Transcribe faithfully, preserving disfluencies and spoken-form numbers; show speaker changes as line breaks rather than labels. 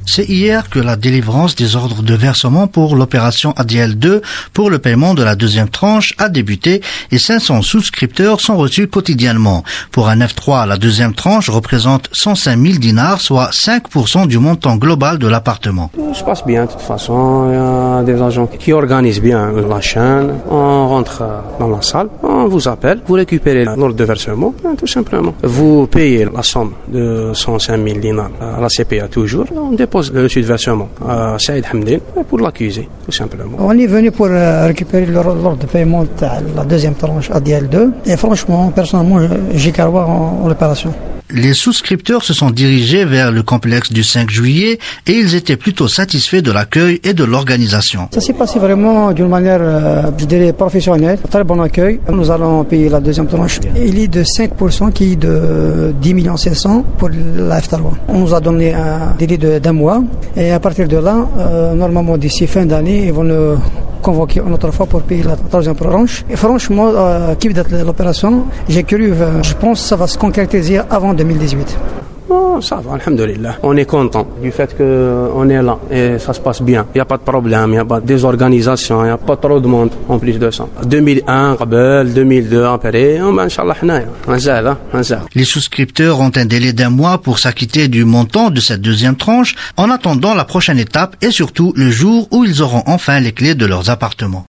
C'est hier que la délivrance des ordres de versement pour l'opération A D L deux pour le paiement de la deuxième tranche a débuté et cinq cents souscripteurs sont reçus quotidiennement. Pour un F trois, la deuxième tranche représente cent cinq mille dinars, soit cinq pour cent du montant global de l'appartement.
Ça se passe bien de toute façon, il y a des agents qui organisent bien la chaîne, on rentre dans la salle, on vous appelle, vous récupérez l'ordre de versement, tout simplement. Vous payez la somme de cent cinq mille dinars à la C P A toujours, on dépose le reçu de versement à Saïd Hamdine pour l'accuser, tout simplement.
On est venu pour récupérer l'ordre de paiement de la deuxième tranche A D L deux et franchement, personnellement, j'ai qu'à voir en, en l'opération.
Les souscripteurs se sont dirigés vers le complexe du cinq juillet et ils étaient plutôt satisfaits de l'accueil et de l'organisation.
Ça s'est passé vraiment d'une manière, je dirais, professionnelle. Très bon accueil. Nous allons payer la deuxième tranche. Il est de cinq pour cent qui est de dix millions cinq cents pour la F trois. On nous a donné un délai d'un mois et à partir de là, euh, normalement d'ici fin d'année, ils vont nous convoquer une autre fois pour payer la troisième tranche. Et franchement, euh, qui date de l'opération, j'ai cru, euh, je pense que ça va se concrétiser avant deux mille dix-huit.
Oh, ça va, alhamdoulilah. On est content du fait qu'on est là et ça se passe bien. Il n'y a pas de problème, il n'y a pas de désorganisation, il n'y a pas trop de monde en plus de ça. deux mille un, deux mille deux, après, oh, ben, Inch'Allah,
les souscripteurs ont un délai d'un mois pour s'acquitter du montant de cette deuxième tranche en attendant la prochaine étape et surtout le jour où ils auront enfin les clés de leurs appartements.